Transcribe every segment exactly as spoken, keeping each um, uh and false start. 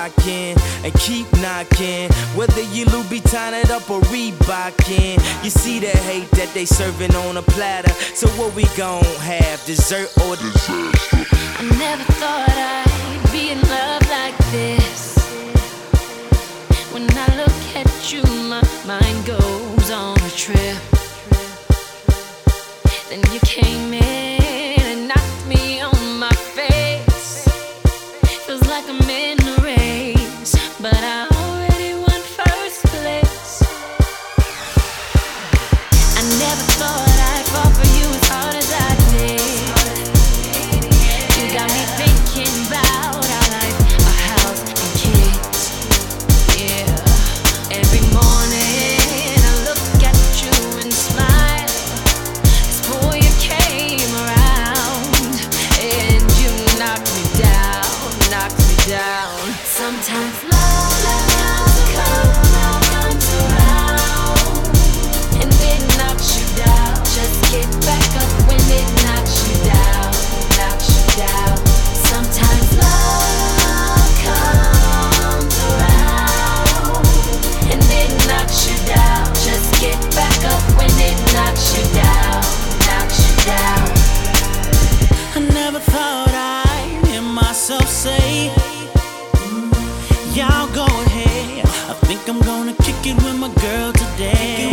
rocking and keep knocking. Whether you Louboutin it up or Reebokin, you see the hate that they serving on a platter. So what we gon' have, dessert or disaster? I never thought I'd be in love like this. When I look at you, my mind goes on a trip. Then you came in and knocked me on my face. Feels like I'm in a race, but I already won first place. I never thought I'd fall for you as hard as I did. You got me thinking about our life, our house and kids. Yeah, every morning I look at you and smile. This boy, you came around and you knocked me down, knocked me down. Sometimes love, love comes around and it knocks you down. Just get back up when it knocks you down, knocks you down. Sometimes love comes around and it knocks you down. Just get back up when it knocks you down, knocks you down. I never thought I'd hear myself say, mm, y'all go ahead. I think I'm gonna kick it with my girl today.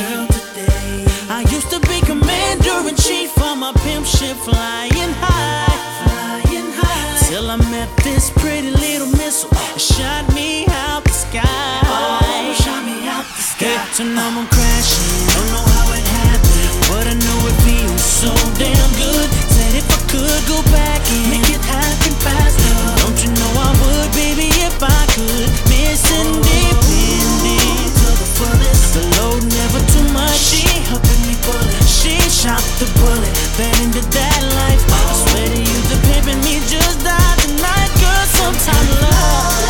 I used to be commander-in-chief on my pimp ship, flying high, flying high, till I met this pretty little missile that shot me out the sky. Oh, shot me out the sky. Hate to know I'm crashing, don't know how it happened, but I know it feels so damn good. Said if I could go back and make it happen faster, don't you know I would, baby, if I could. Miss independent to the fullest, the load never too much. She helping me bullet, she shot the bullet, fell into that life. I swear to you, the pimpin' me just died tonight, girl. Sometimes love,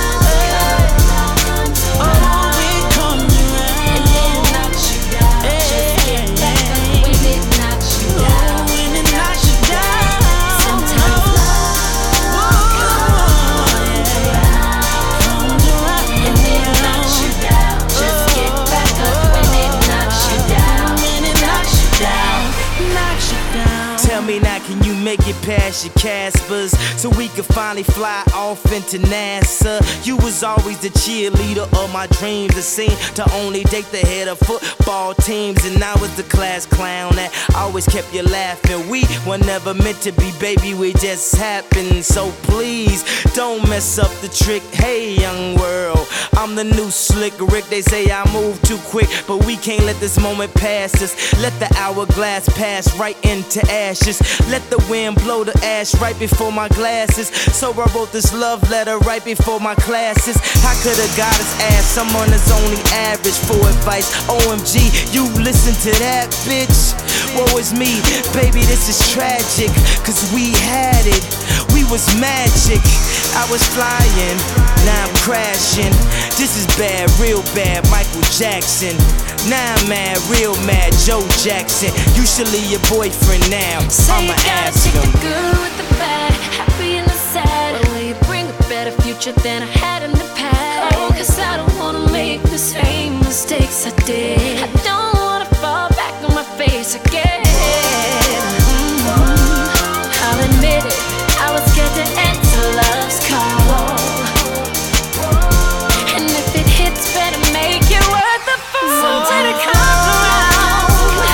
oh, it comes around And it knocks you down. Just get back up when it knocks you down. Oh, when it knocks you down. Sometimes love comes around and it knocks you down. Just get back up when it knocks you down, When it knocks you down. knocks you down. Tell me now, can you make it past your Caspers so we could finally fly off into NASA? You was always the cheerleader of my dreams. It seemed to only date the head of football teams, and I was the class clown that always kept you laughing. We were never meant to be, baby, we just happened. So please don't mess up the trick. Hey, young world, I'm the new slick Rick. They say I move too quick, but we can't let this moment pass us. Let the hourglass pass right into ashes. Let the wind blow the ash right before my glasses. So I wrote this love letter right before my classes. How could a goddess ask someone that's only average for advice? O M G, you listen to that, bitch? Woe is me, baby, this is tragic, cause we had it, we was magic. I was flying, now I'm crashing. This is bad, real bad, Michael Jackson. Now I'm mad, real mad, Joe Jackson. You should leave your boyfriend now, Say I'ma you gotta ask take him. the good with the bad, happy and the sad. But will you bring a better future than I had in the past? Oh, cause I don't wanna make the same mistakes I did. I don't wanna fall back on my face again. Mm-hmm. I'll admit it, I was scared to answer love's call. And if it hits, better make it worth the fall. Sometimes it comes around,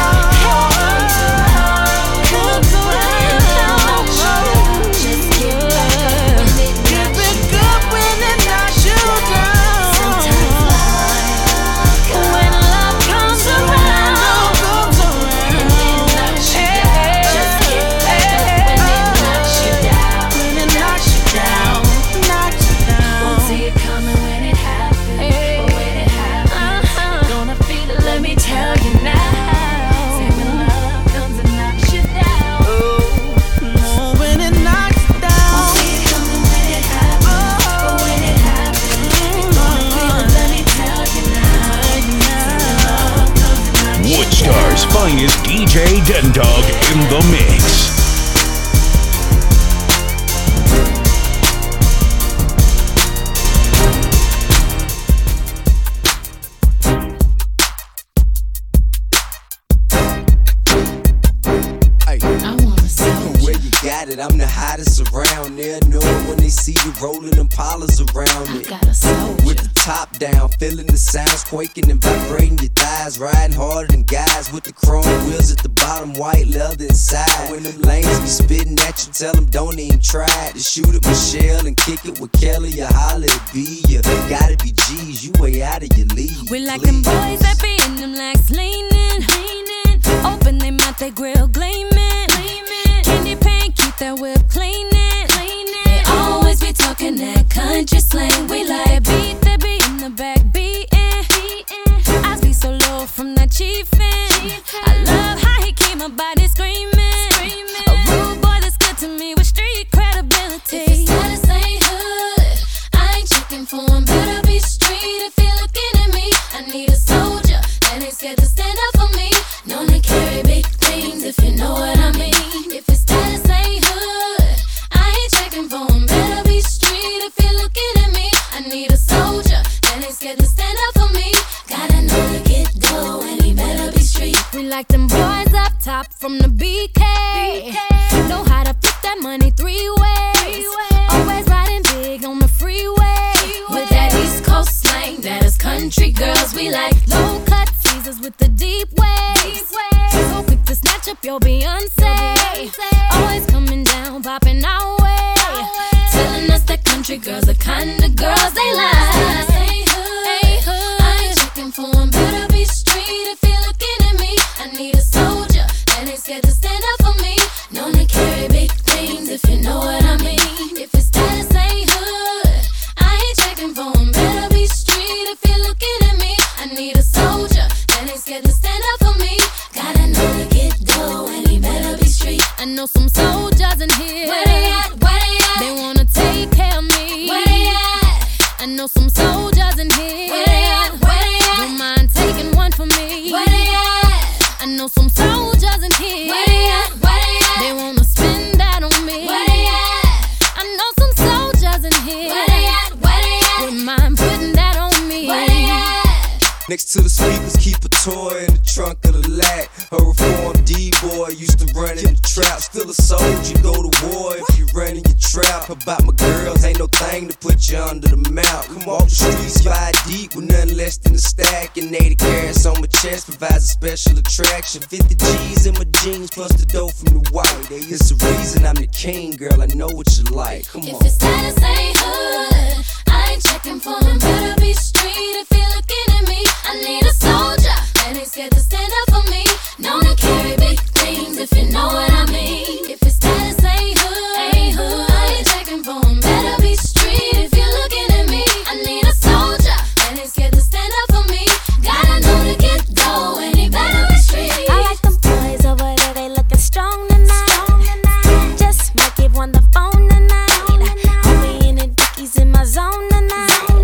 comes around. Just get back up when it knocks you down. Sometimes love, when love comes around, and it knocks you down. Just get back up when it knocks you down, when it knocks you down, knocks you down. Won't see it coming when it happens, but when it happens, gonna feel it. Let me tell you now. Say when love comes and knocks you down. Oh, when it knocks you down. Won't see it coming when it happens, but when it happens, gonna feel it. Let me tell you now. Say when love comes and knocks you down. Woodstar's finest D J Den Dog in the mix. got it, I'm the hottest around. They'll know it when they see the rolling Impalas around it. Got a soldier. With the top down, feeling the sounds quaking and vibrating your thighs. Riding harder than guys with the chrome wheels at the bottom, white leather inside. When them lanes be spitting at you, tell them don't even try to shoot at Michelle and kick it with Kelly or holla at B. You gotta be G's, you way out of your league. We like them boys that be in them legs leaning, leaning. Open they mouth, they grill gleaming, gleaming. Candy paint, keep that whip cleaning, cleaning. They always be talking that country slang. We like beat that be in the back beating, beating. I be so low from that chiefin'. I love how he keep my body screaming, screaming. A rude boy that's good to me with street credibility. If his status ain't hood, I ain't checking for him. Better be street if you're looking at me. I need a soldier that ain't scared to stand up for me. Known to carry big things if you know what I mean. If his status ain't hood, I ain't checking for him. Better be street if you're looking at me. I need a soldier that ain't scared to stand up for me. Gotta know to get dough and he better be street. We like them boys up top from the B K. B K. Know how to put that money three ways. Always riding big on the freeway. With that East Coast slang, that is country girls. We like low cut Caesars with the deep waves. So quick to snatch up your Beyonce. Always coming down, popping our way. Telling us that country girls the kind of girls they like. I ain't checking for them, better be street if you're looking at me. I need a soldier that ain't scared to stand up for me. Known to carry big things if you know what I mean. If his status ain't hood, I ain't checking for him. Better be street if you're looking at me. I need a soldier that ain't scared to stand up for me. Gotta know to get dough and he better be street. I know some soldiers in here. Where they at? Where they at? They wanna take care of me. Where they at? I know some soldiers in here. Where they at? Where they at? Don't mind taking one for me. Where they at? I know some soldiers in here. Where they at? Where they at? They wanna spend that on me. Where they at? I know some soldiers in here. Where they at? Where they at? Don't mind putting that on me. Where they at? Next to the speakers, keep a toy in the trunk of the lat. A reformed D-boy used to run in the trap. Still a soldier, go to war if you run in your trap. About my girls, ain't no thing to put you under the mount. Come off the streets, ride deep with nothing less than a stack. And eighty carats on my chest provides a special attraction. fifty G's in my jeans plus the dough from the white. It's the reason I'm the king, girl, I know what you like. Come on. If his status ain't hood, I ain't checking for him. Better be street if you're looking at me. I need a soldier that ain't scared to stand up for me. Known to carry big things if you know what I mean. If his status ain't hood, ain't hood, I ain't checking for him. Better be street if you're looking at me. I need a soldier that ain't scared to stand up for me. Gotta know to get dough and he better be street. I like them boys over there, they looking strong tonight. Just might give one the phone tonight. Homie in the dickies in my zone tonight.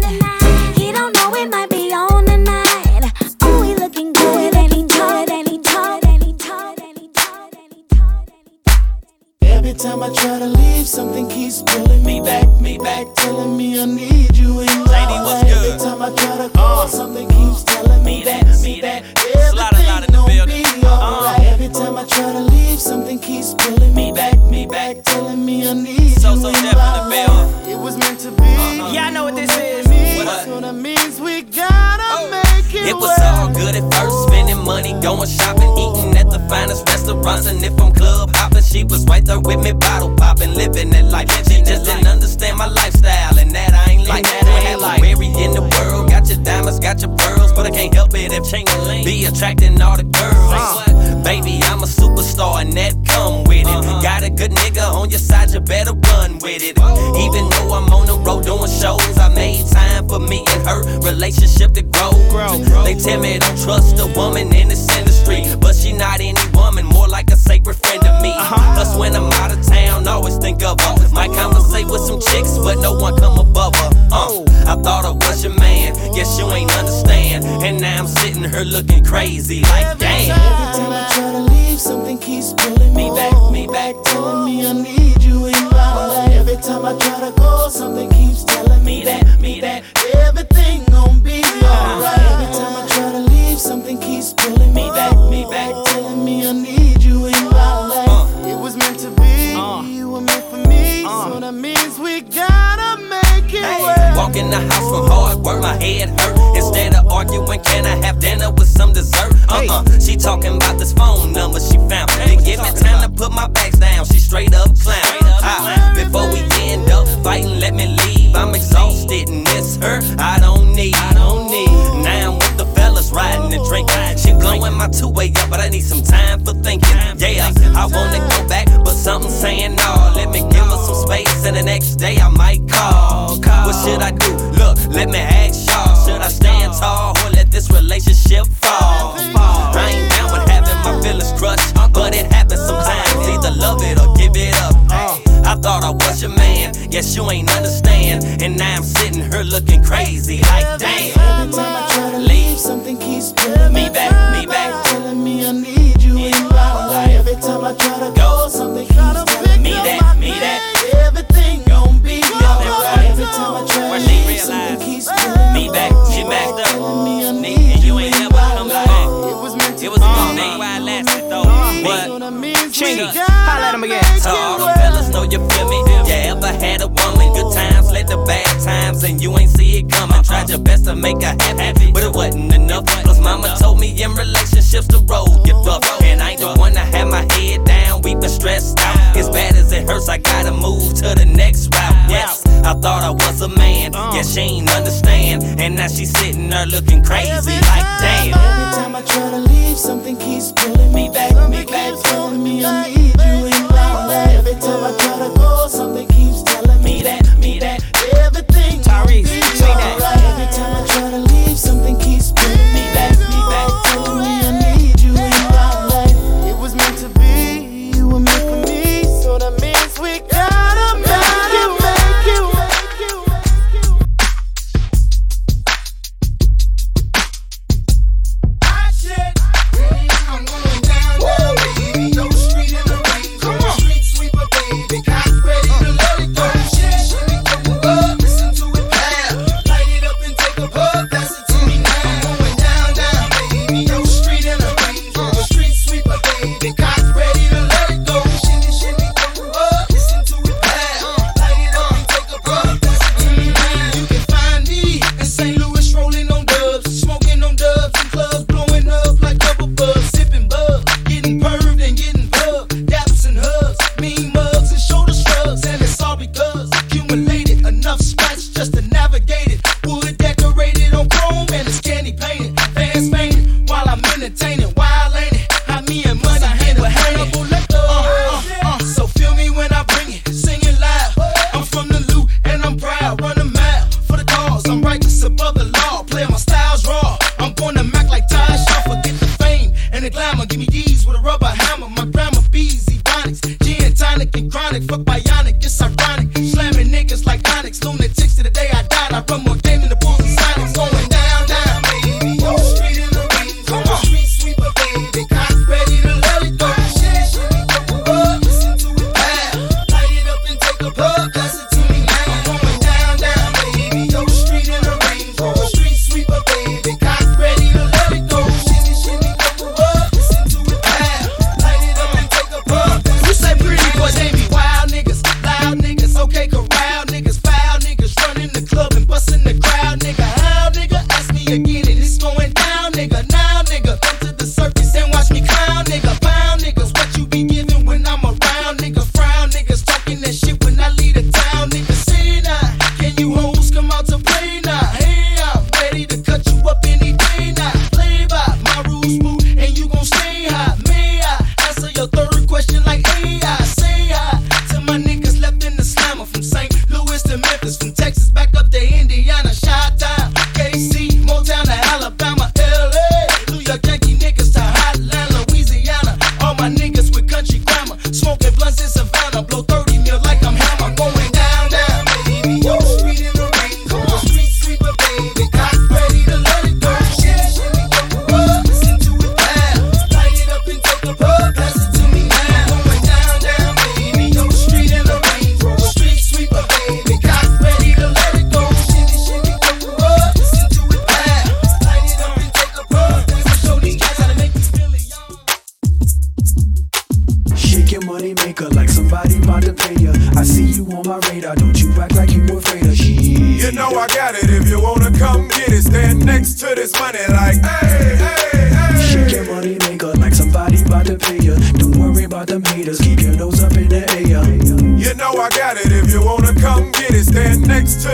He don't know it might be on tonight. Oh, he looking good and he tight and he tight and he tight and he tight and he tight and he tight. Every time I try to leave, something keeps pulling me back, me back, telling me I need you in my life. Every time I try to call, something keeps telling me that, me that, everything gon' be alright. Every time I try to leave, something keeps pulling me back, me back, telling me I need So, you so in deaf my in the life. building. It was meant to be. Yeah, I know what this is. So that means we gotta make it. It was all good at first, spending money, going shopping, eating at the finest restaurants. And if I'm club hopping, she was right there with me, bottle popping, living that life. She just didn't understand my lifestyle, and that I ain't like that. I ain't like Mary in the world, got your diamonds, got your pearls, but I can't help it if Ching-a-ling be attracting all the girls. Uh, baby, I'm a superstar, and that come with it. Got a good nigga on your side, you better run with it. Even though I'm on the road doing shows, I made time for me and her relationship to grow. They tell me don't trust a woman in this industry, but she not any woman, more like a sacred friend to me. Plus when I'm out of town, always think of her. Might conversate with some chicks, but no one come above her. Uh, I thought I was your man, guess you ain't understand. And now I'm sitting here looking crazy, like damn. Every time I try to leave, something keeps pulling me back, me back, telling me I need you in my life. Every time I try to go, something keeps telling me that, me that, everything gon' be alright. Every time I try to leave, something keeps pulling me back, me back, telling me I need you in my life. It was meant to be. have dinner with some dessert. Uh-uh, she talking about this phone number she found. Then give me time to put my bags down. She straight up clown. Ah, before we end up fighting, let me leave. I'm exhausted and it's her I don't need. I don't need. Now I'm with the fellas riding and drinking. She blowing my two-way up, but I need some time for thinking. Yeah, I wanna go back, but something's saying no. Let me give her some space, and the next day I might call. What should I do? Look, let me ask y'all. Should I stand tall or let this relationship fall? I ain't down with having my feelings crushed, but it happens sometimes. Either love it or give it up. I thought I was your man, guess you ain't understand. And now I'm sitting here looking crazy, like damn. Every time I try to leave, something keeps pulling me back, me back, telling me I need you in my life. Every time I try to go, something keeps telling me that, me that. Everything gon' be alright. Every time I try to leave, something keeps pulling me back. She backed up, telling me I need you ain't never come back. It was meant to It was a good thing while I lasted though. But Chingy, holla at him again. so all the fellas know you feel me. You ever had a woman, good times led to bad times, and you ain't see it coming. Tried your best to make her happy, but it wasn't enough. Plus mama told me in relationships the road get rough, and I ain't the one to have my head down. We been stressed out. As bad as it hurts, I gotta move to the next route. Yes, I thought I was a man. Yeah, she ain't understand, and now she sitting there looking crazy like damn. Every time I try to leave, something keeps pulling me back, me back, telling me I need you in my life. Every time I try to go, something keeps telling me that, me that, everything Tyrese, be say that. alright. Every time I try to leave, something keeps pulling me back, me back, telling me I need you in my life. It was meant to be, you were meant for me, so that means we gotta make it, make it, make it, make it. I'm going down, down, baby. Yo, street in the rain. Come on, street sweeper, baby. Cock ready to let it go. Shit, shit, it go up. Listen to it loud. Light it up and take a puff. Pass it to me now. I'm going down, down, baby. Yo, street in the rain. Street sweeper, baby. Cock ready to let it go. Shit, shit, it go up. Listen to it loud. Light it up and take a puff. Pass it to me now. You can find me in Saint Louis rolling on dubs, smoking on dubs in clubs, blowing up like double buzz, sipping bug, getting purved and getting bugged, daps and hugs, mean mugs and shoulder shrugs, and it's all because accumulated enough scratch just to navigate it. Wood decorated on chrome and it's candy painted, fans fainted while I'm entertaining. Wild ain't it? How me and money hit a hannibal liquor. Uh, uh, uh, so feel me when I bring it, singing loud. I'm from the loot and I'm proud, run a mile for the cause. I'm righteous above the law, play my styles raw. I'm born to Mac like Ty Shaw, forget the fame and the glamour. Give me D's with a rubber hammer. My grandma B's, Ebonics, gin, tonic, and chronic. Fuck bionic, it's ironic. Slamming niggas like Onyx, lunatics to the day I died. I run more game than the Bulls and Sonics. Going down, down, baby. Yo, street in the rain. Come on, street sweeper, baby. Cock ready to let it go. Shit, shit, it go up. Listen to it loud. Light it up and take a puff. Pass it to me now. I'm going down, down, baby. Yo, street in the rain. Street sweeper, baby. Cock ready to let it go. Shit, shit, it go up. Listen to it loud. Light it up and take a puff. You say pretty boys, they be wild niggas, loud niggas, okay, corral niggas, foul niggas, running the club and busting the crowd, nigga. How, nigga? Ask me again and it's going down, nigga. Now, nigga, come to the circus and watch me clown, nigga. Pound niggas, what you be giving when I'm around, nigga. Frown niggas, talking that shit when I leave the town, nigga. See now, can you hoes come out to play now? Hey, I'm ready to cut you up any day now. Play by my rules, boo, and you gon' stay high. May I answer your third question like A I? Say hi to my niggas left in the slammer, from Saint Louis to Memphis, from Texas back up to Indiana, Chi-Town, K C, Motown to Alabama, L A, New York Yankee niggas to Hotline, Louisiana. All my niggas with country grammar, smoking blunts in Savannah, blow thirty mil like I'm Hammer. Going down, down, baby. Yo, street in the rain. Come on, street sweeper, baby. Cock ready to let it go. Shit, shit, it go up. Listen to it loud. Light it up and take a puff. Pass it to me now. Going down, down, baby. Yo, street in the rain. Street sweeper, baby. Cock ready to let it go. Shit, shit, it go up. Listen to it loud. Light it up and take a puff. I'ma show these guys how to make this feeling, y'all. Shake your money maker like somebody about to pay ya. I see you on my radar, don't you act like you afraid of shit. You know I got it, if you wanna come get it, stand next to this money like, hey.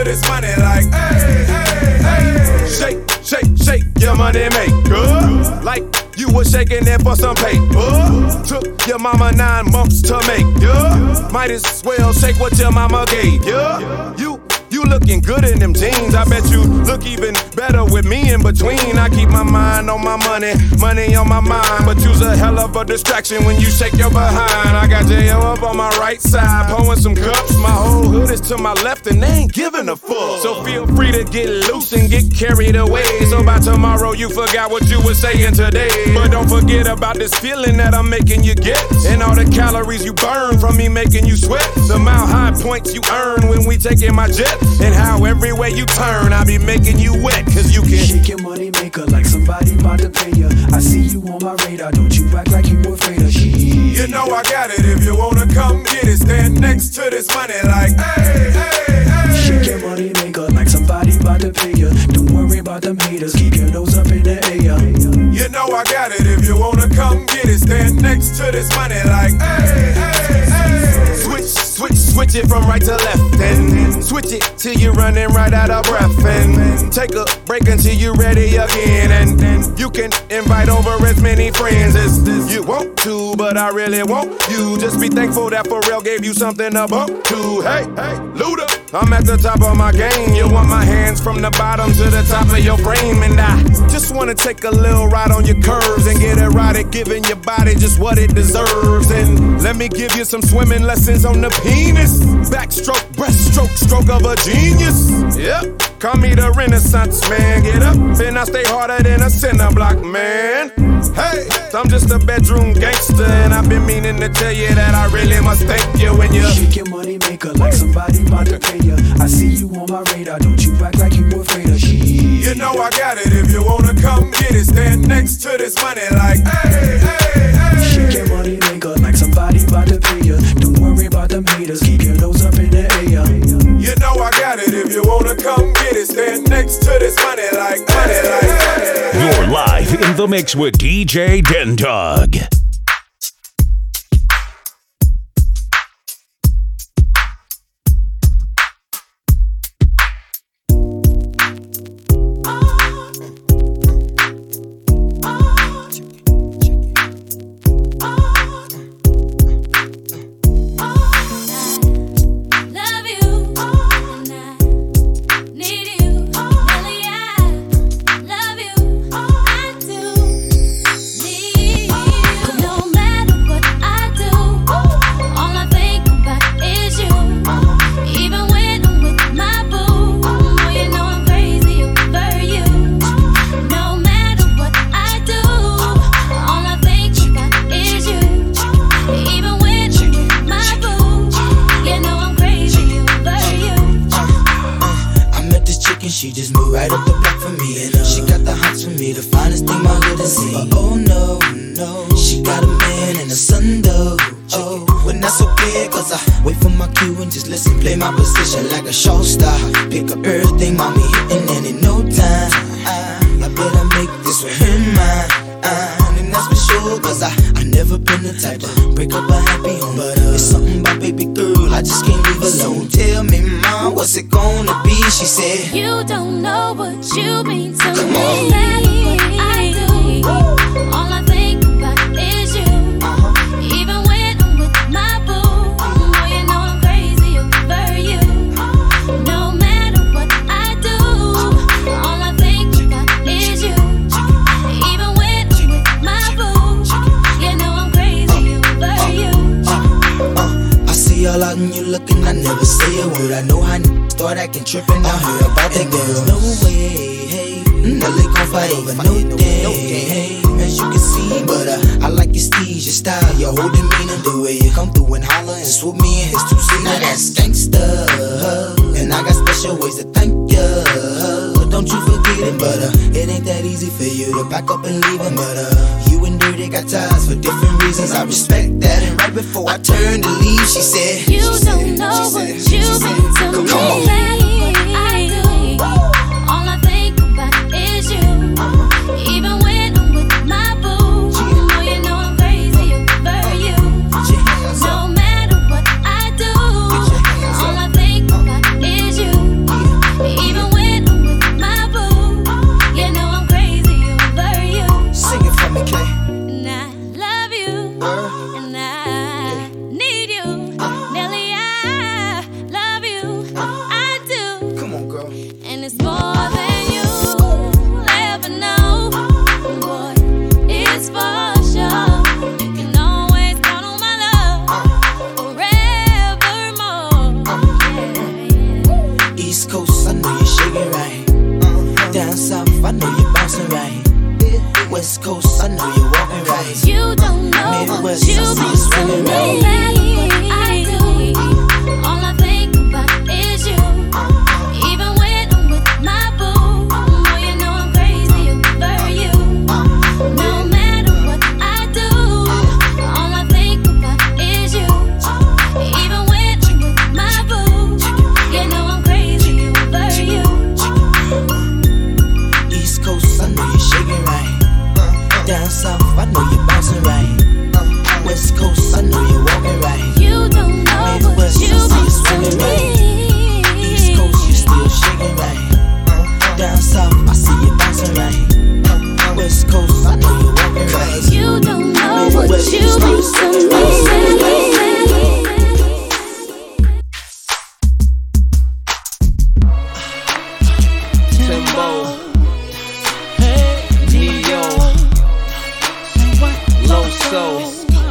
to this money like, hey, hey, hey. Shake, shake, shake your money maker. Like you was shaking it for some paper. Took your mama nine months to make ya. Might as well shake what your mama gave ya. You You looking good in them jeans. I bet you look even better with me in between. I keep my mind on my money, money on my mind. But you's a hell of a distraction when you shake your behind. I got J O up on my right side, pouring some cups. My whole hood is to my left and they ain't giving a fuck. So feel free to get loose and get carried away. So by tomorrow you forgot what you were saying today. But don't forget about this feeling that I'm making you get. And all the calories you burn from me making you sweat. The mile high points you earn when we taking my jet. And how everywhere you turn, I be making you wet, cause you can shake your money maker like somebody about to pay ya. I see you on my radar, don't you act like you afraid of shit. You know I got it, if you wanna come get it, stand next to this money like, hey, hey, hey. Shake your money maker like somebody about to pay ya. Don't worry about them haters, keep your nose up in the air. You know I got it, if you wanna come get it, stand next to this money like, hey, hey, hey. Switch, switch, switch it from right to left, and switch it till you're running right out of breath, and take a break until you're ready again, and then you can invite over as many friends as you want to, but I really want you. Just be thankful that Pharrell gave you something to bump to. Hey, hey, Luda, I'm at the top of my game. You want my hands from the bottom to the top of your frame, and I just wanna take a little ride on your curves and get it right at giving your body just what it deserves. And let me give you some swimming lessons on the penis. Backstroke, breaststroke, stroke of a genius. Yep, call me the Renaissance man. Get up, and I stay harder than a cinder block, man. Hey, I'm just a bedroom gangster, and I've been meaning to tell you that I really must thank you when you shake your money maker like somebody about to pay ya. I see you on my radar, don't you act like you afraid of shit. You know I got it, if you wanna come get it, stand next to this money like, hey, hey, hey. Shake your money maker like somebody about to pay ya. Don't worry about them haters, keep your nose up in the air. You know I got it, if you wanna come get it, stand next to this money like, money like, money. You're live in the mix with D J Den-Dog. She just moved right up the block for me, and uh, she got the hots for me, the finest thing my hood has seen. But oh no, no, she got a man and a son though. Oh, when that's okay, cause I wait for my cue and just listen, play my position like a show star. Pick up everything, mommy hitting, and in no time, I, I better make this with her mine. Uh, and that's for sure, cause I, I never been the type to break up a happy home. But uh, it's something about baby girl, I just can't leave alone. Tell me, mom, what's it gonna be? She said, you don't know what you mean to Come me. on. I do. All I think about is you. uh-huh. Even when I'm with my boo, oh, you know I'm crazy over you. No matter what I do, all I think about is you. Even when I'm with my boo, you know I'm crazy over you. Uh, uh, I see all out and you looking, I never say a word. I know how n- start acting trippin', I heard about that girl. No way, hey, Nelly gon' fight over no day, hey, as you can see. But uh, I like your steez, your style, your whole demeanor, the way you come through and holler and swoop me in his two seat. Now that's gangsta, and I got special ways to thank ya. Don't you forget it, but uh, it ain't that easy for you to back up and leave him. But uh, you and Dirty got ties for different reasons. I respect that. And right before I turned to leave, she said, you she don't said, know she what said, she you've said, been to come, me. come on. I do. All I think about is you. Even when I'm with my boo, oh, you know I'm crazy over you. No matter what I do, all I think about is you. West Coast, I know you're walking right. You don't know Midwest, what you I see be you swinging to right. me. I do. All I think about is you. Even when I'm with my boo, boy, you know I'm crazy over you. No matter what I do, all I think about is you. Even when I'm with my boo, you know I'm crazy over you. East Coast, I know you're shaking right. Down south, I know you're bouncing right. West Coast, I know you're walking right. You don't know what Midwest, you I see you be swinging to right. me. East Coast, you still shaking right. Down south, I see you bouncing right. West Coast, I know you're walking right. You don't know what Midwest, you you still be swinging to right. me. Timbo, Neo, Loso.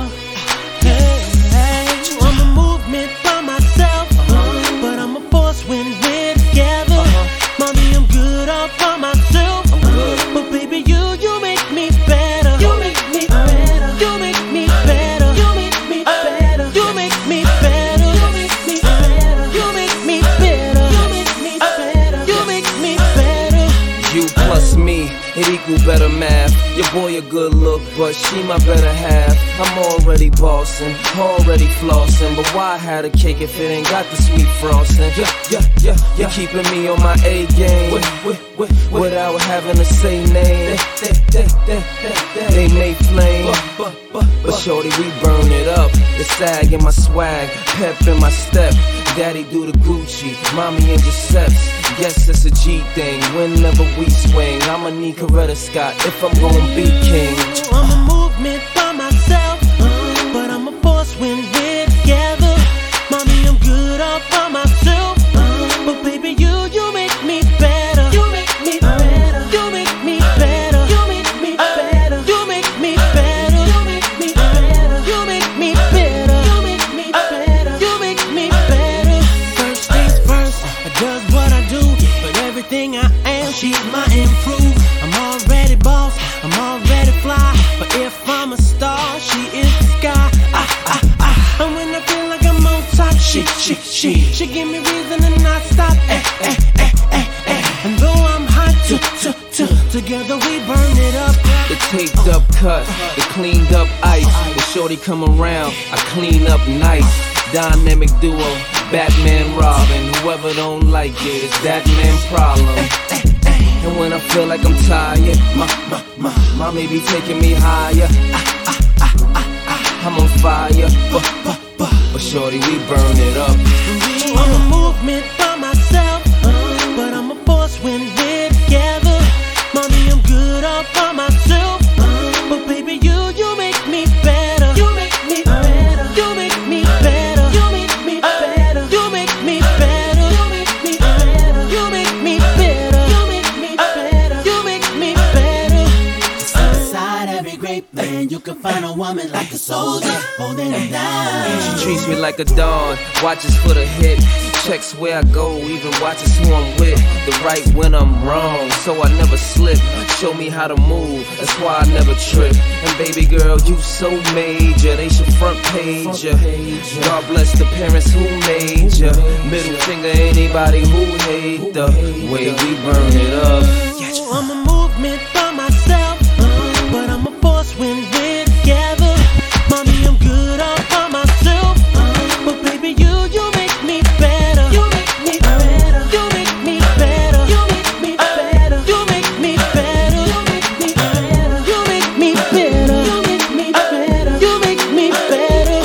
I'm a movement by myself, but I'm a force when we're together. Mommy, I'm good all by myself, but baby, you, you make me better. You make me better. You make me better. You make me better. You make me better. You make me better. You make me better. You make me better. You make me better. You plus me, it equal better math. Your boy a good look, but she my better half. I'm already bossing, already flossing, but why have a cake if it ain't got the sweet frosting? Yeah, yeah, yeah, yeah. You keeping me on my A game with, with, with, without having to say name. They, they, they, they, they may flame, but, but, but shorty, we burn it up. The sag in my swag, pep in my step. Daddy do the Gucci, mommy in Giuseppe's. Yes, it's a G thing. Whenever we swing, I'ma need Coretta Scott if I'm gonna be king. I'm a movement by myself, but I'm a force when we're together. Mommy, I'm good all by myself, but baby, you, you make me better. You make me better. You make me better. You make me better. You make me better. You make me better. You make me better. You make me better. You make me better. First things first, I does what I do, but everything I am, she's my improve. I'm already boss, I'm already fly, but if I'm a star, she is the sky. Ah, ah, ah. And when I feel like I'm on top, she, she, she, she give me reason to not stop. Eh, eh, eh, eh, eh. And though I'm hot, t, t, t, together we burn it up. The taped up cut, the cleaned up ice. When shorty come around, I clean up nice. Dynamic duo, Batman, Robin. Whoever don't like it, it's that man problem. And when I feel like I'm tired, my, my, my, mommy be taking me higher. Ah, ah, ah, ah, ah. I'm on fire, but, but, but, but shorty, we burn it up. I'm a movement by myself, but I'm a force when we're together. Mommy, I'm good all by myself, but baby, you, you make me better. You make me better. You make me better. You make me better. You make me better. You make me better. You make me better. You make me better. You make me better. Inside every great man, you can find a woman like a soldier holding him down. She treats me like a dog, watches for the hit. Checks where I go, even watches who I'm with. The right when I'm wrong, so I never slip. Show me how to move, that's why I never trip. And baby girl, you so major, they should front page ya. God bless the parents who made ya. Middle finger anybody who hate the way we burn it up. I'm a movement by myself, but I'm a force when we're together. Mommy, I'm good all by myself, but baby, you, you make me better. You make me better. You make me better. You make me better. You make me better. You make me better. You make me better. You make me better. You make me better.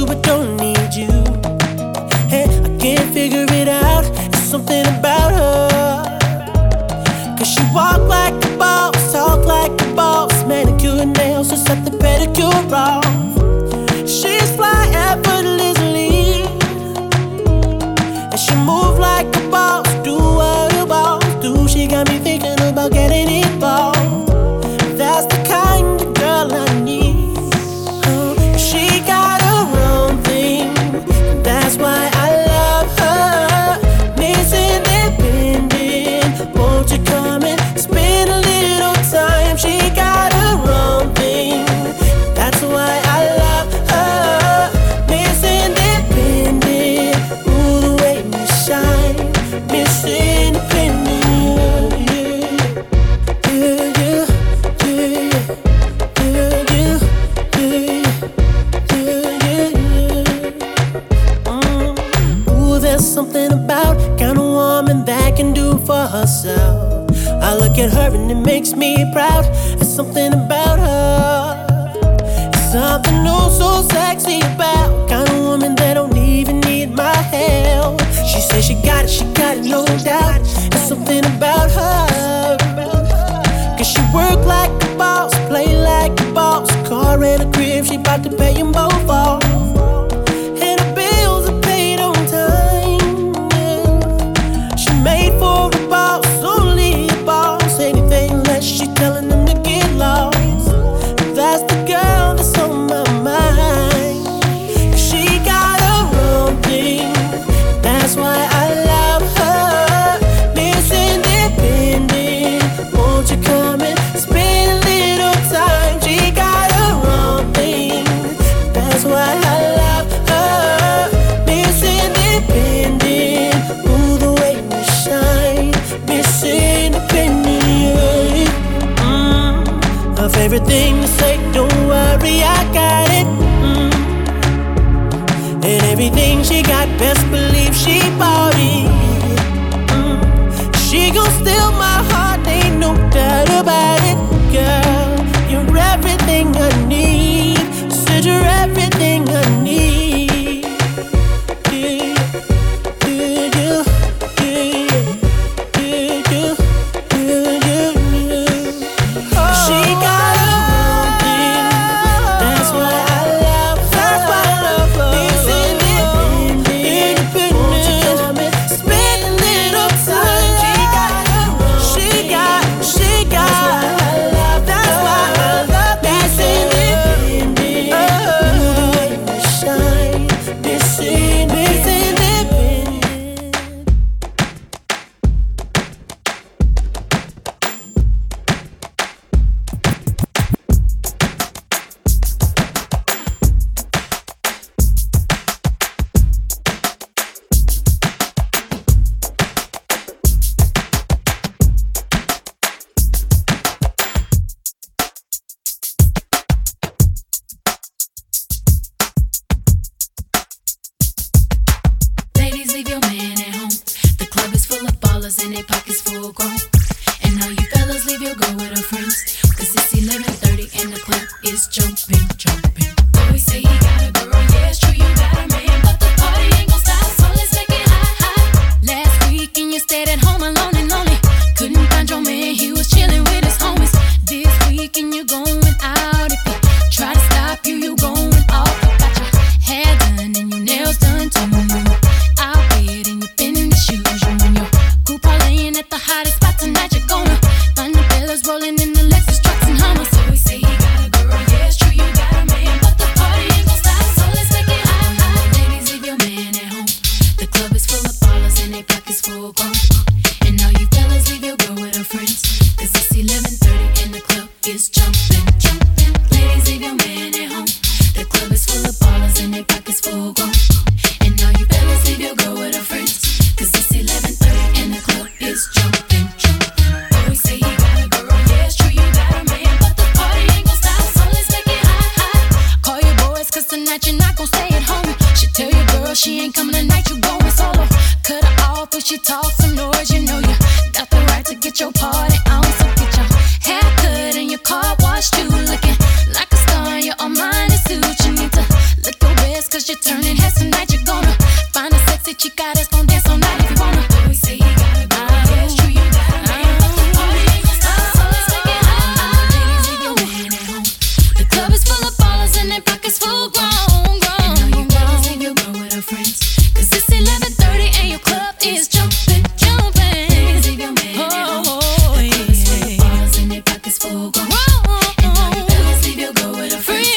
but don't need you. Hey, I can't figure it out. It's something about her. Cause she walk like a boss, talk like a boss, manicure and nails to set the pedicure off. She's fly effortlessly, and she move like a boss, do what a boss do. She got me thinking about getting involved. That's the kind of girl I need. Oh, she got her own thing, that's why I love her. Miss Independent, won't you come and spend a little time? She got her own thing, that's why I love her. Miss Independent, ooh, the way you shine. Miss Independent, yeah, yeah, yeah, yeah, yeah, yeah, yeah, yeah. Mm. Ooh, there's something about kind of woman that can do for herself. I look at her and it makes me proud. There's something about her, it's something oh so sexy about kind of woman that don't even need my help. She says she got it, she got it, no doubt. There's something about her, cause she work like a boss, play like a boss. Car and a crib, she bout to pay them both off. And her bills are paid on time, yeah. She made for a boss, only a boss. Anything less, she telling them to get lost. That's the girl that's on my mind. She got her own thing, that's why I love her. Miss Independent, won't you come and spend a little time? She got her own thing, that's why I love her. Miss Independent, ooh, the way you shine. Miss Independent, mm. Her favorite thing to say, don't worry, I got it. Mm. And everything she got, best believe she bought it. Mm. She gon' steal my heart, ain't no doubt about it. Girl, you're everything I need. Said you're everything I need. Yeah, yeah, yeah, yeah, yeah, yeah, yeah, yeah, yeah. She got her own thing, that's why I love her. That's why I love her. Miss Independent, won't you come and spend a little time? She got her own She got, she got. That's why I love Miss Independent. Ooh, the way you shine. Miss Independent. Ladies, leave your man at home. The club is full of ballers and they pockets full grown. And all you fellas, leave your girl with her friends. Cause it's eleven thirty and the club is jumping, jumping. Boys say he got a girl, yeah, it's true, you got a man. But the party ain't gon' stop, so let's make it hot, hot. Last weekend you stayed at home alone and lonely. Couldn't find your man, he was chilling with his homies. This weekend you going out. If he try to stop you, you going off. You got your hair done and your nails done too. Out there and you fitting the shoes. You and your crew parlaying at the hottest spot tonight. You're gonna find the fellas rolling in the Lexus trucks and Hummers. So he say he got a girl, yeah, it's true, you got a man. But the party ain't gon' stop, so let's make it hot, hot. Ladies, leave your man at home. The club is full of ballers and they pockets full grown. And all you fellas, leave your girl with her friends. Cause it's eleven thirty and the club is jumping, jumping. Ladies, leave your man at home. The club is full of ballers and they pockets full grown. And all you fellas, leave your girl with her friends. Cause it's eleven thirty and the club is jumping, jumping. Always say he got a girl, yeah, it's true, you got a man. But the party ain't gon' stop, so let's make it hot, hot. Call your boys, cause tonight you're not gon' stay at home. She tell your girl she ain't coming tonight, you going solo. Cut her off if she talks some noise, you know you got the right to get your party on. So get your hair cut and your car washed too. Looking like a star in your Armani suit. You need to look your best cause you're chicas con dance all night if you wanna. Always say you gotta go, yeah, it's true, you gotta man. But the party ain't gon' stop, so let's take it home. Ladies, leave your man at home. The club is full of ballers and their pockets full grown, grown. And all you ladies, leave your girl with her friends. Cause it's eleven thirty and your club is jumping, jumping. Ladies, leave your man at home. The club is full of ballers and their pockets full grown. And all you ladies, leave your girl with her friends.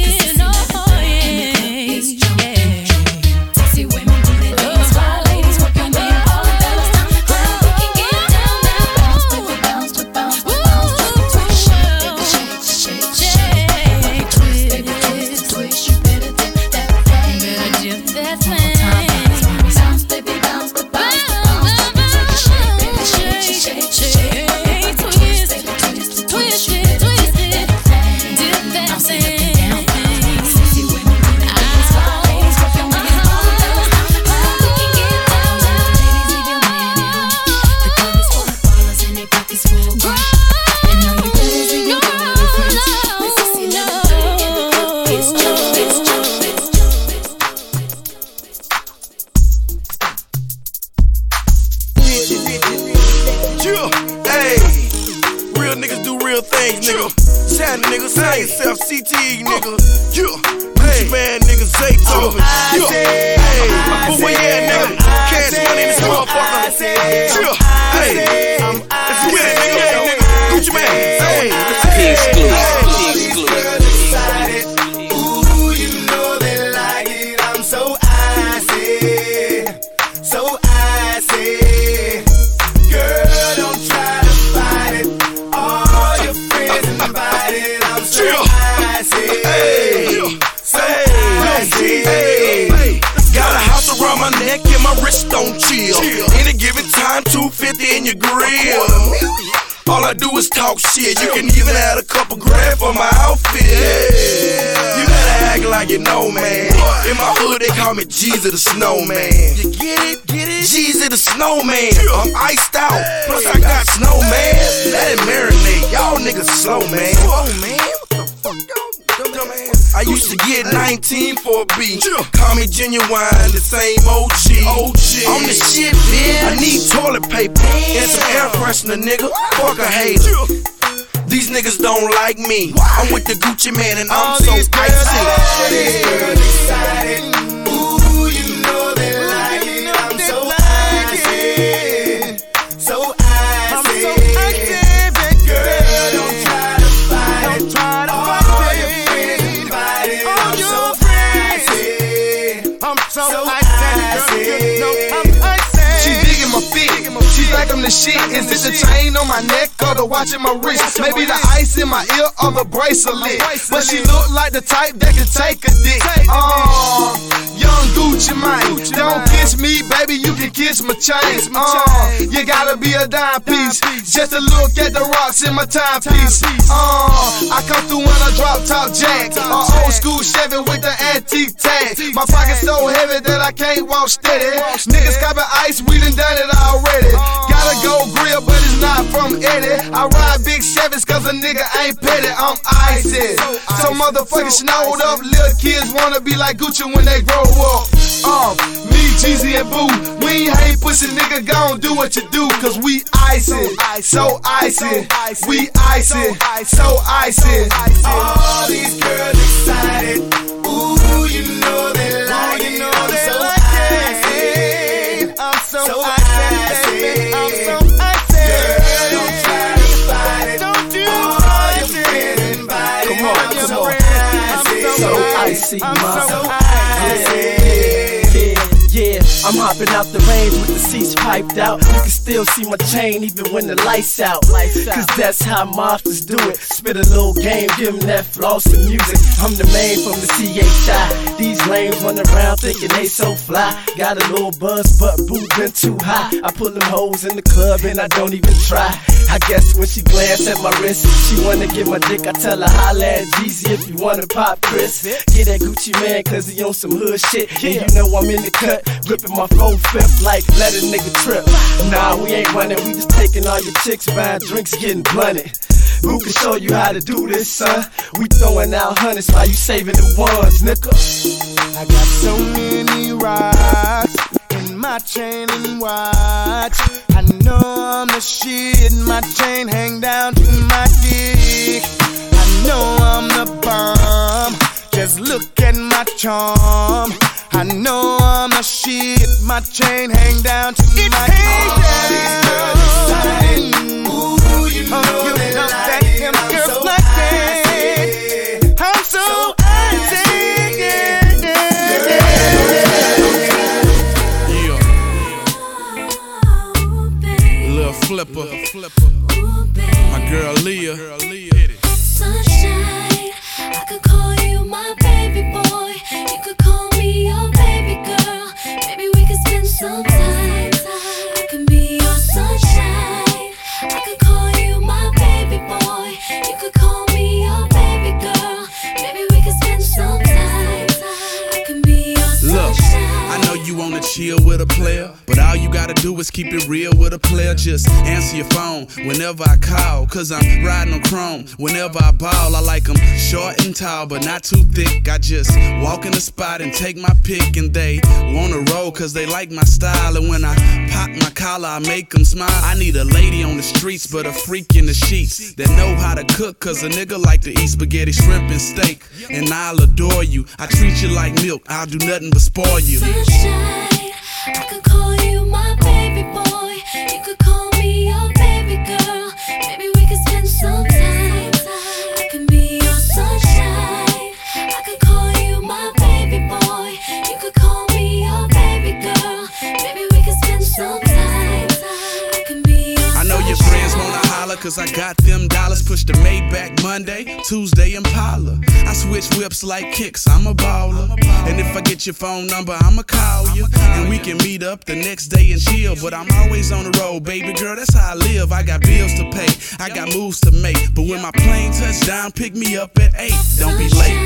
Shit, you can even add a couple grand for my outfit. Yeah. You better act like you know, man. In my hood, they call me Jeezy the Snowman. You get it? Get it? Jeezy the Snowman. I'm iced out, plus I got snowman. Let it marinate. Y'all niggas slow, man. Slow, man. What the fuck, y'all? I used to get nineteen for a beat. Call me Genuine, the same O G. I'm the shit, bitch. I need toilet paper and some air freshener, nigga. Fuck a hater. These niggas don't like me. I'm with the Gucci man and I'm so icy. All these girls excited. Ooh, you know they like it. I'm so icy. So icy. Girl, don't try to fight it. All your friends invited. I'm so icy. I'm so icy. I'm icy. She digging my fit. She like I'm the shit. Is it the chain on my neck or the watch in my wrist? Maybe the ice in my ear or the bracelet. But she look like the type that can take a dick. Uh, young Gucci mine. Don't kiss me, baby, you can kiss my chain. Uh, you gotta be a dime piece just to look at the rocks in my timepiece. Uh, I come through in a drop top jack, a old school Chevy with the antique tag. My pocket's so heavy that I can't walk steady. Niggas copping ice, we done done it already. Gotta go grill, but it's not from Eddie. I ride big Chevys cause a nigga ain't petty, I'm icy. So motherfucking snowed up, little kids wanna be like Gucci when they grow up. Um, me, Jeezy and Boo, we ain't hate pussy, nigga, gon' do what you do, cause we icy, so icy, we icy, so icy. All these girls excited, ooh, you know they like it, I'm so icy, I'm so icy, I'm so icy. Girl, don't try to fight it, don't do all your friends invited. Come on, come on, so icy, I'm so icy. Yeah, I'm hopping out the range with the seats piped out. You can still see my chain even when the lights out. Cause that's how mobsters do it. Spit a little game, give them that floss and music. I'm the main from the C H I. These lames run around thinking they so fly. Got a little buzz, but boo been too high. I pull them hoes in the club and I don't even try. I guess when she glance at my wrist, she wanna get my dick. I tell her holla at Jeezy if you wanna pop Chris. Get that Gucci man cause he on some hood shit. And you know I'm in the cut, gripping my four fifth like let a nigga trip. Nah, we ain't running, we just taking all your chicks, buying drinks, getting blunted. Who can show you how to do this, son? We throwing out hundreds while you saving the ones, nigga. I got so many rocks in my my chain and watch. I know I'm the shit, my chain hang down to my dick. I know I'm the bomb, just look at my charm. I know I'm the shit, my chain hang down to it my dick. Ooh, you know oh, you that, that him girls like that. I'm so icy, yeah, yeah, yeah. Little flipper, flipper. My girl Leah. Sunshine, I could call you my baby boy. You could call me your baby girl. Maybe we could spend some time. I can be your sunshine. I could call you my baby boy. You could call me your baby girl. Maybe we could spend some time. I can be your sunshine. Look, I know you wanna chill with a player, but all you gotta do is keep it real with a player. Just answer your phone whenever I call, cause I'm riding on chrome. Whenever I ball, I like them short and tall, but not too thick. I just walk in the spot and take my pick, and they wanna roll cause they like my style. And when I pop my collar, I make them smile. I need a lady on the streets, but a freak in the sheets that know how to cook, cause a nigga like to eat spaghetti, shrimp, and steak. And I'll adore you, I treat you like milk, I'll do nothing but spoil you. Sunshine, I could call you my baby boy. You could call me your baby girl. Maybe we could spend some time. I can be your sunshine. I could call you my baby boy. You could call me your baby girl. Maybe we could spend some time. I can be your sunshine. I know your friends wanna holler cause I got them dollars. Push the Maybach Monday, Tuesday Impala. I switch whips like kicks, I'm a baller. And if I get your phone number, I'ma call you. And we can meet up the next day and chill. But I'm always on the road, baby girl, that's how I live. I got bills to pay, I got moves to make. But when my plane touch down, pick me up at eight. Don't be late.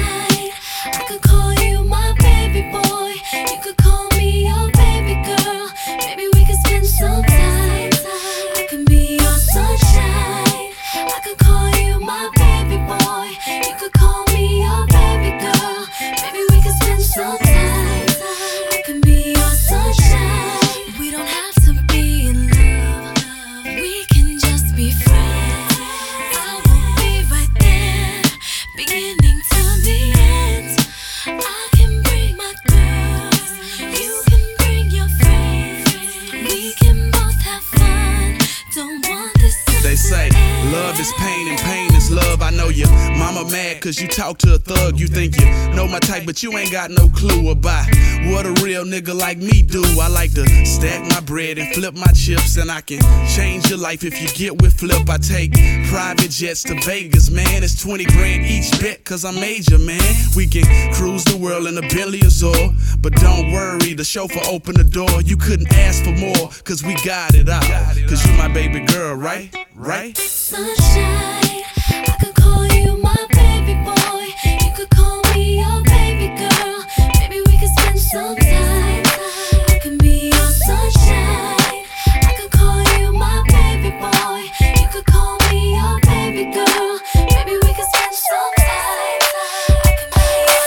I could call you my baby boy. You could call me your baby girl. Maybe we could spend some time. I can be your sunshine. I could call you my baby boy. You could call me your baby girl. Maybe we could spend some time. I can be your sunshine. We don't have to be in love. We can just be friends. I will be right there, beginning to the end. I can bring my girls, you can bring your friends. We can both have fun. Don't want this to They say love is pain and pain is love. I know your mama mad cause you talk to a thug. You think you know my type, but you ain't got no clue about what a real nigga like me do. I like to stack my bread and flip my chips, and I can change your life if you get with Flip. I take private jets to Vegas, man. It's twenty grand each bet cause I'm major, man. We can cruise the world in a Bentley Azure, but don't worry, the chauffeur open the door. You couldn't ask for more cause we got it out. Cause you my baby girl, right? Right? Sunshine, I could call you my baby boy. You could call me your baby girl. Maybe we could spend some time. I can be your sunshine. I could call you my baby boy. You could call me your baby girl. Maybe we could spend some time. I can be your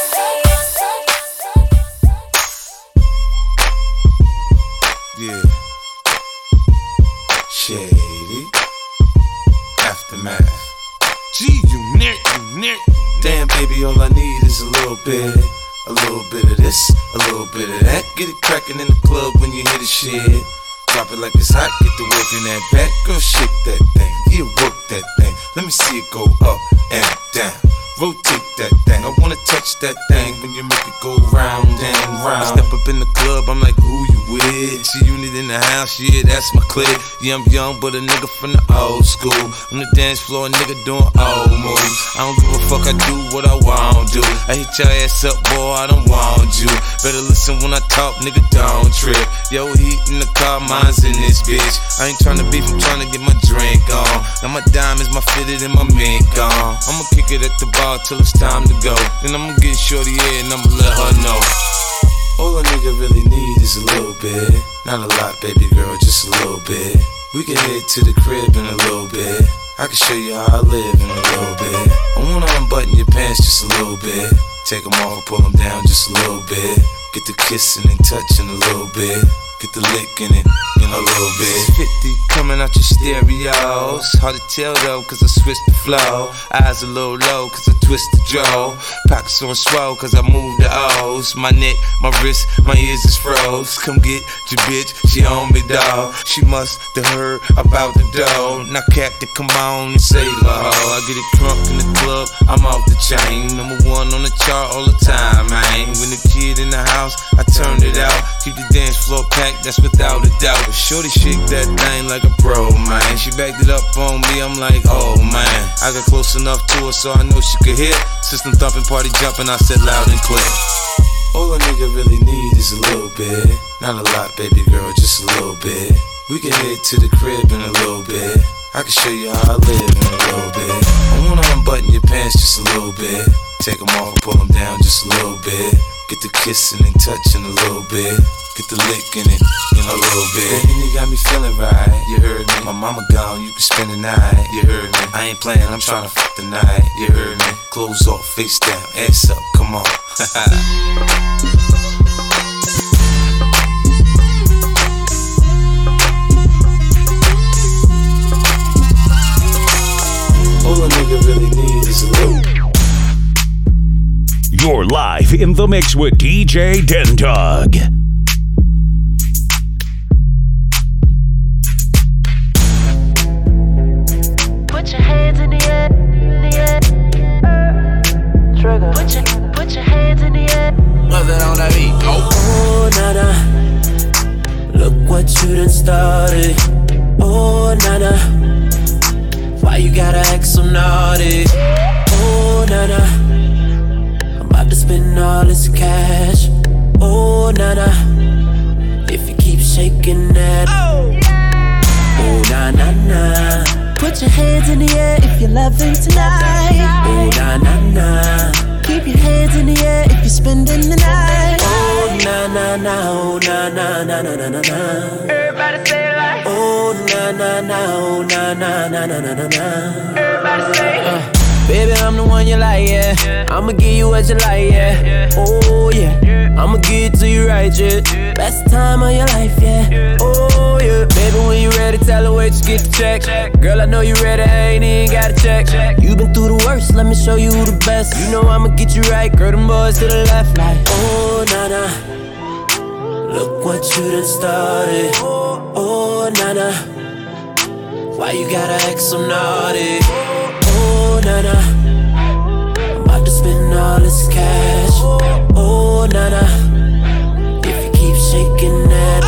sunshine. Yeah. Shady. Aftermath. G unit, unit. Damn, baby, all I need is a little bit. A little bit of this, a little bit of that. Get it crackin' in the club when you hear the shit. Drop it like it's hot, get the work in that back. Girl, shake that thing, yeah, work that thing. Let me see it go up and down. Rotate that thing, I wanna touch that thing when you make it go round and round. I step up in the club, I'm like, who you with? She unit in the house, yeah, that's my clique. Yeah, I'm young, but a nigga from the old school. On the dance floor, a nigga doing old moves. I don't give a fuck, I do what I want to. I hit your ass up, boy, I don't want you. Better listen when I talk, nigga, don't trip. Yo, heat in the car, mine's in this bitch. I ain't tryna beef, I'm tryna get my drink on. Now my diamonds, my fitted, and my mink on. I'ma kick it at the bar till it's time to go. Then I'ma get shorty here and I'ma let her know. All a nigga really need is a little bit. Not a lot, baby girl, just a little bit. We can head to the crib in a little bit. I can show you how I live in a little bit. I wanna unbutton your pants just a little bit. Take them off, pull them down just a little bit. Get the kissing and touching a little bit. get the lick in it, you know, a little bit. fifty coming out your stereos. Hard to tell though, cause I switched the flow. Eyes a little low, cause I twist the jaw. Pockets on swell, cause I move the O's. My neck, my wrist, my ears is froze. Come get your bitch, she on me, dawg. She must have heard about the dough. Now Captain, come on and say la ho. I get it crunk in the club, I'm off the chain. Number one on the chart all the time, man. When the kid in the house, I turned it out. Keep the dance floor packed, that's without a doubt. But shorty shake that thing like a pro, man. She backed it up on me, I'm like, oh man. I got close enough to her so I know she could hear. System thumping, party jumping, I said loud and clear. All a nigga really need is a little bit. Not a lot, baby girl, just a little bit. We can head to the crib in a little bit. I can show you how I live in a little bit. I wanna unbutton your pants just a little bit. Take them off and pull them down just a little bit. Get the kissing and touching a little bit. Get the lick in it, you know, a little bit. Baby, you got me feeling right, you heard me. My mama gone, you can spend the night, you heard me. I ain't playing, I'm trying to fuck the night, you heard me. Clothes off, face down, ass up, come on. All a nigga really needs is a little. You're live in the mix with D J Den Dog. Put your hands in the air, in the air. Trigger. Put your, put your hands in the air. Nothing on that beat. Oh, oh nana, look what you done started. Oh nana, why you gotta act so naughty? Oh nana, I'm about to spend all this cash. Oh nana, if you keep shaking that. Oh, oh na na na. Put your hands in the air if you're loving tonight. Oh na na na. Keep your hands in the air if you're spending the night. Oh na na na. Oh na na na na na na na. Everybody say it like. Oh na na na. Oh na na na na na na na. Everybody say it. Uh. Baby, I'm the one you like, yeah. yeah. I'ma give you what you like, yeah. yeah. Oh, yeah. yeah. I'ma give it to you right, yeah. yeah. Best time of your life, yeah. yeah. Oh, yeah. Baby, when you ready, tell her wait, just get the check. check. Girl, I know you ready, I ain't even gotta check. check. You been through the worst, let me show you who the best. You know I'ma get you right, girl, them boys to the left, like. Oh, nana, look what you done started. Oh, nana, why you gotta act so naughty? Oh, nana, I'm about to spend all this cash. Oh, nana, if you keep shaking that.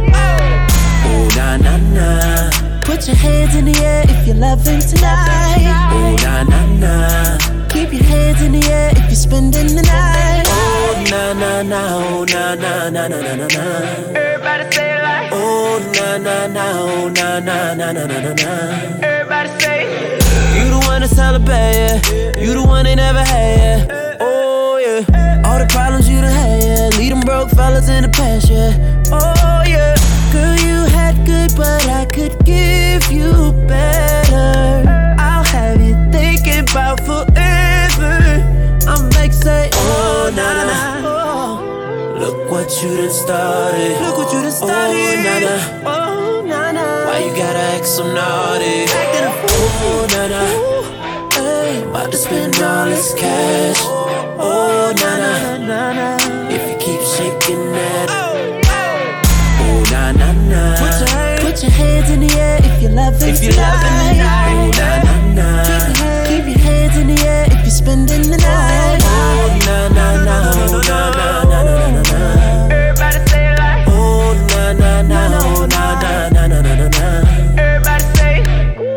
Oh, na na na. Put your hands in the air if you're loving tonight. Oh, na na na. Keep your hands in the air if you're spending the night. Oh, na na na. Oh, na na na na na na na. Everybody say it like. Oh, na na na. Oh, na na na na na na na. Everybody say it. You the one that's hella bad, yeah. You the one they never had, yeah. Oh, yeah. All the problems you done had, yeah. Leave them broke fellas in the past, yeah. Oh, yeah. Girl, you had good, but I could give you better. I'll have you thinking about forever. I'm like, say, oh, na na na. Oh. Look what you done started. Look what you done started. Oh, na na. Oh, na na. Why you gotta act so naughty? Oh, nana, hey, about to spend all this cash. Oh, nana, if you keep shaking that. Oh, na na na. Put your hands in the air if you're loving if you're loving tonight. Oh, na na na. Keep your hands in the air if you're spending the night. Oh, na na na. Oh, na na na na na na. Everybody say it like. Oh, na na na. Oh, na na na na na na. Everybody say it.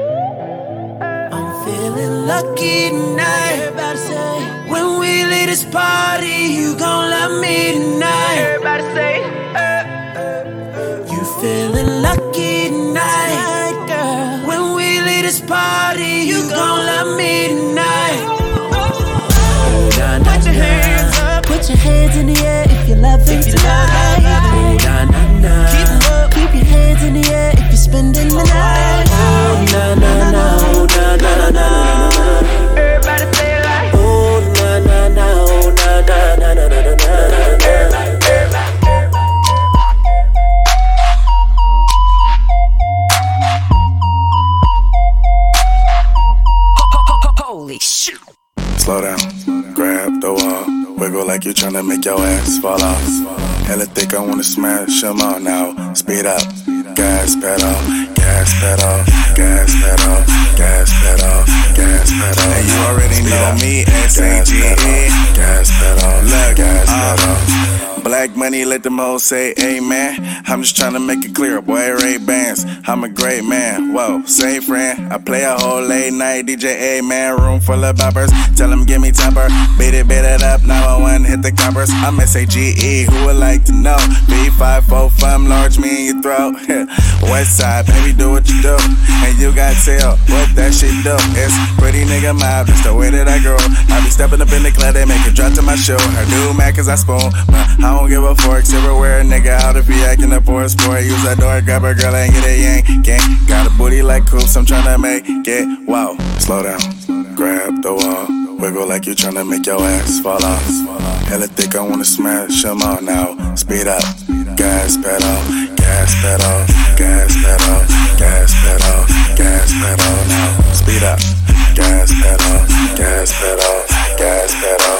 Feeling lucky tonight. Everybody say, when we leave this party, you gon' love me tonight. Everybody say, uh, you feeling lucky tonight, girl. When we leave ass fall off. Hella thick, I wanna smash them all now. Speed up, gas pedal, gas pedal, gas pedal, gas pedal, gas pedal. And you already know me, S A G E. Gas pedal, look, gas pedal. Black money, let them hoes say amen. I'm just tryna make it clear, boy, Ray Bans. I'm a great man, whoa, say friend. I play a whole late night D J, A-man, room full of boppers. Tell them give me topper, beat it, beat it up, nine one one, hit the coppers. I'm S A G E, who would like to know? B five four five, large me in your throat. West side, baby, do what you do. And you got tail, what that shit do? It's pretty nigga mob, that's the way that I grow. I be stepping up in the club, they make it drop to my show. Her new Mac cause I spoon, but I don't give a fork, silverware, nigga, out if he acting up for a sport. Use that door, grab a girl and get a yank, gang. Got a booty like coops, I'm tryna make it, wow. Slow down, grab the wall, wiggle like you tryna make your ass fall off. Hella thick, I wanna smash them all now. Speed up, gas pedal, gas pedal, gas pedal, gas pedal, gas pedal now. Speed up, gas pedal, gas pedal, gas pedal.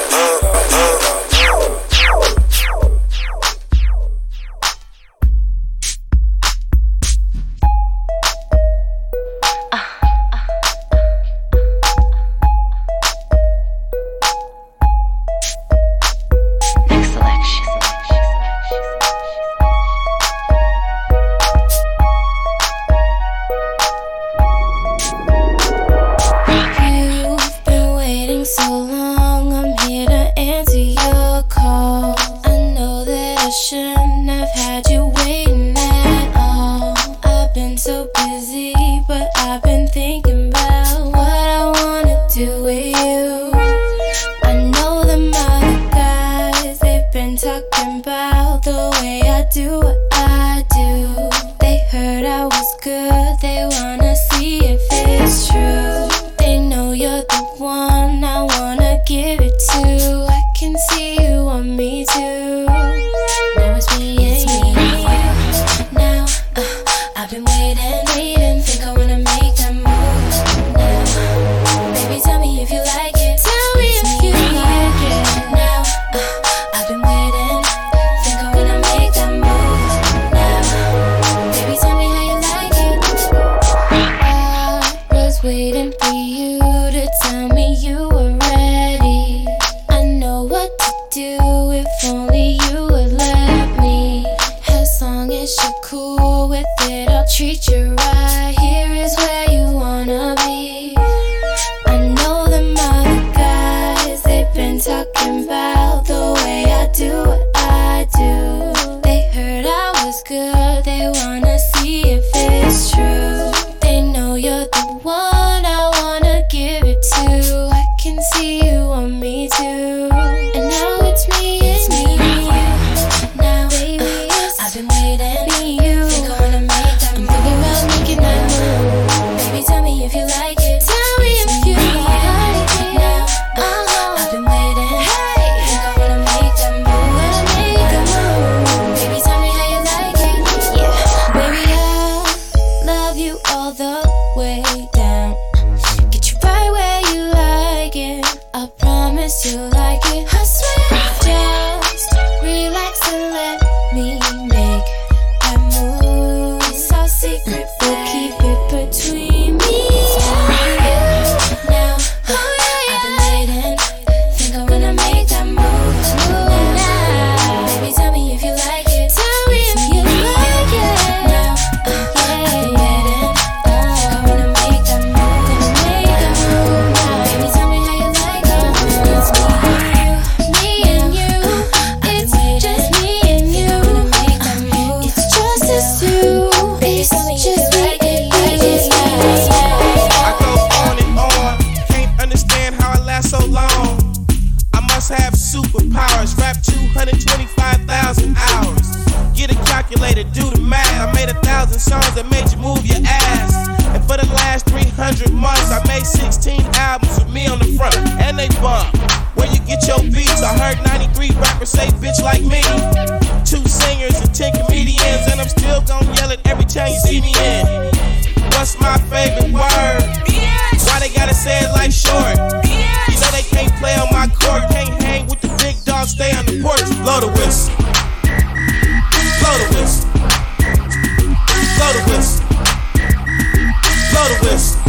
stay on the porch. Blow the whistle. Blow the whistle. Blow the whistle. Blow the whistle.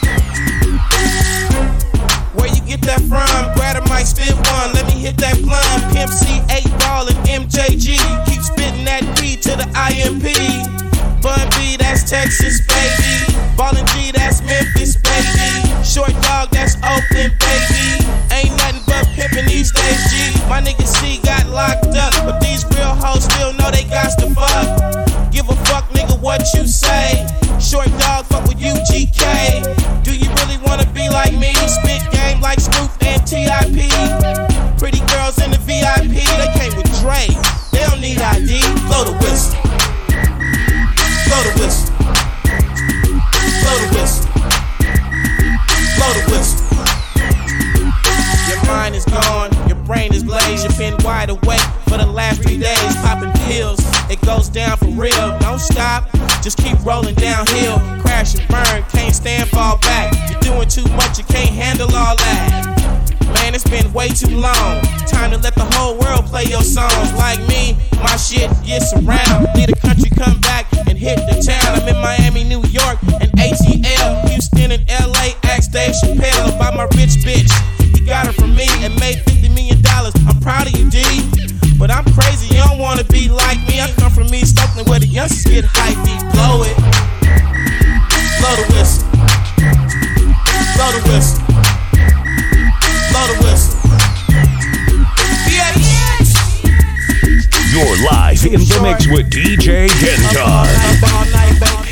Where you get that from? Grab a mic, spit one. Let me hit that blunt. Pimp C, eight ball, and M J G. Keep spitting that weed to the I M P. Bun B, that's Texas, baby. Ballin' G, that's Memphis, baby. Short dog, that's Oakland, baby. Ain't nothing but pimpin' these days, G. My nigga C got locked up, but these real hoes still know they got to fuck. Give a fuck, nigga, what you say. Short dog, fuck with U G K. Do you really wanna be like me? Spit game like Snoop and T I P. Pretty girls in the V I P, they came with Dre. They don't need I D. Blow the whistle. Blow the whistle. Blow the whistle. Blow the whistle. Your mind is gone, your brain is blazed. You've been wide awake for the last three days, popping pills. It goes down for real. Don't stop, just keep rolling downhill. Crash and burn, can't stand, fall back. You're doing too much, you can't handle all that. Man, it's been way too long. Time to let the whole world play your songs. Like me, my shit gets around. Leave the country, come back and hit the town. I'm in Miami, New York, and A T L. Houston and L A, ask Dave Chappelle about my rich bitch. He got her from me and made fifty million dollars. I'm proud of you, D. But I'm crazy, you don't wanna be like me. I come from East Oakland where the youngsters get hypey. Blow it. Blow the whistle. Blow the whistle. Blow the whistle. Yes. You're live in the mix with D J Dentog. Up all night, baby.